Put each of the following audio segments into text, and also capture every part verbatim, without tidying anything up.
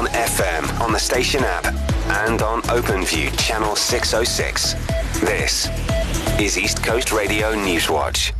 F M, on the station app, and on OpenView channel six oh six. This is East Coast Radio Newswatch.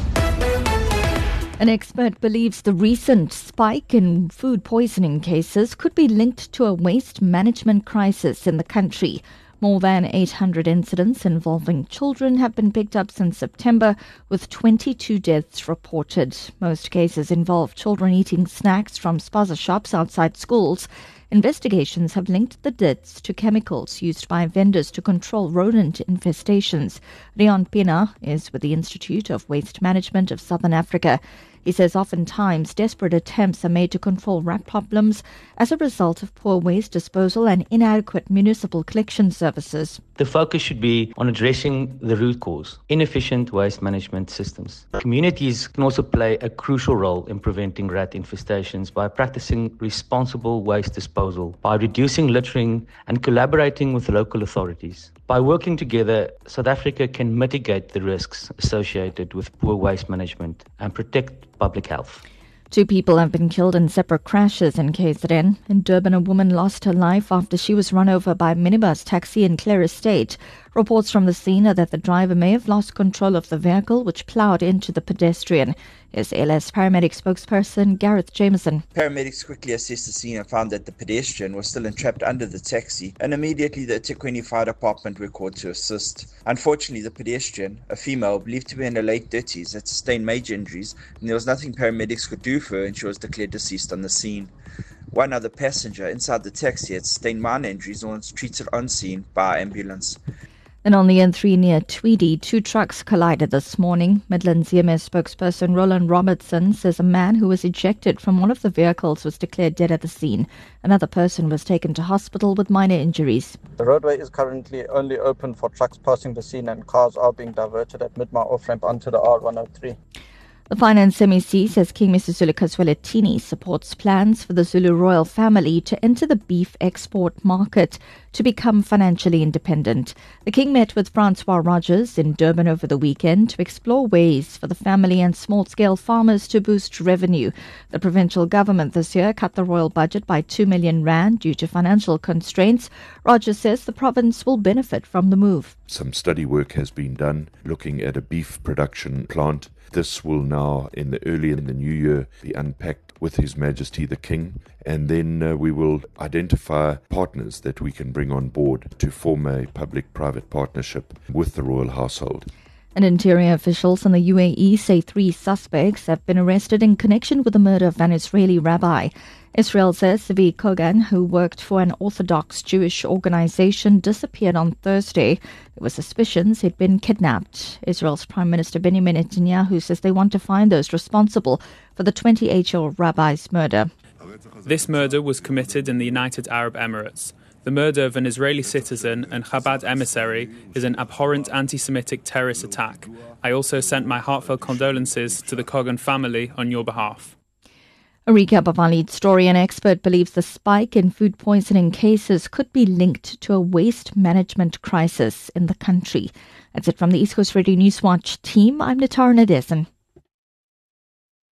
An expert believes the recent spike in food poisoning cases could be linked to a waste management crisis in the country. More than eight hundred incidents involving children have been picked up since September, with twenty-two deaths reported. Most cases involve children eating snacks from spaza shops outside schools. Investigations have linked the deaths to chemicals used by vendors to control rodent infestations. Rian Pina is with the Institute of Waste Management of Southern Africa. He says oftentimes desperate attempts are made to control rat problems as a result of poor waste disposal and inadequate municipal collection services. The focus should be on addressing the root cause, inefficient waste management systems. Communities can also play a crucial role in preventing rat infestations by practicing responsible waste disposal, by reducing littering and collaborating with local authorities. By working together, South Africa can mitigate the risks associated with poor waste management and protect public health. Two people have been killed in separate crashes in K Z N. In Durban, a woman lost her life after she was run over by a minibus taxi in Clare Estate. Reports from the scene are that the driver may have lost control of the vehicle, which ploughed into the pedestrian. Here's L S paramedic spokesperson Gareth Jameson. Paramedics quickly assessed the scene and found that the pedestrian was still entrapped under the taxi, and immediately the eThekwini Fire Department were called to assist. Unfortunately, the pedestrian, a female believed to be in her late thirties, had sustained major injuries, and there was nothing paramedics could do for her, and she was declared deceased on the scene. One other passenger inside the taxi had sustained minor injuries and was treated on scene by ambulance. And on the N three near Tweedy, two trucks collided this morning. Midlands E M S spokesperson Roland Robertson says a man who was ejected from one of the vehicles was declared dead at the scene. Another person was taken to hospital with minor injuries. The roadway is currently only open for trucks passing the scene, and cars are being diverted at mid-mile off-ramp onto the R one oh three. The Finance M E C says King Misuzulu Kasweletini supports plans for the Zulu royal family to enter the beef export market to become financially independent. The King met with Francois Rogers in Durban over the weekend to explore ways for the family and small-scale farmers to boost revenue. The provincial government this year cut the royal budget by two million rand due to financial constraints. Rogers says the province will benefit from the move. Some study work has been done looking at a beef production plant. This will now, in the early in the new year, be unpacked with His Majesty the King, and then uh, we will identify partners that we can bring on board to form a public-private partnership with the royal household. And interior officials in the U A E say three suspects have been arrested in connection with the murder of an Israeli rabbi. Israel says Zvi Kogan, who worked for an Orthodox Jewish organization, disappeared on Thursday. There were suspicions he'd been kidnapped. Israel's Prime Minister Benjamin Netanyahu says they want to find those responsible for the twenty-eight-year-old rabbi's murder. This murder was committed in the United Arab Emirates. The murder of an Israeli citizen and Chabad emissary is an abhorrent anti-Semitic terrorist attack. I also sent my heartfelt condolences to the Kogan family on your behalf. A recap of our lead story. An expert believes the spike in food poisoning cases could be linked to a waste management crisis in the country. That's it from the East Coast Radio Newswatch team. I'm Natara Nadesan.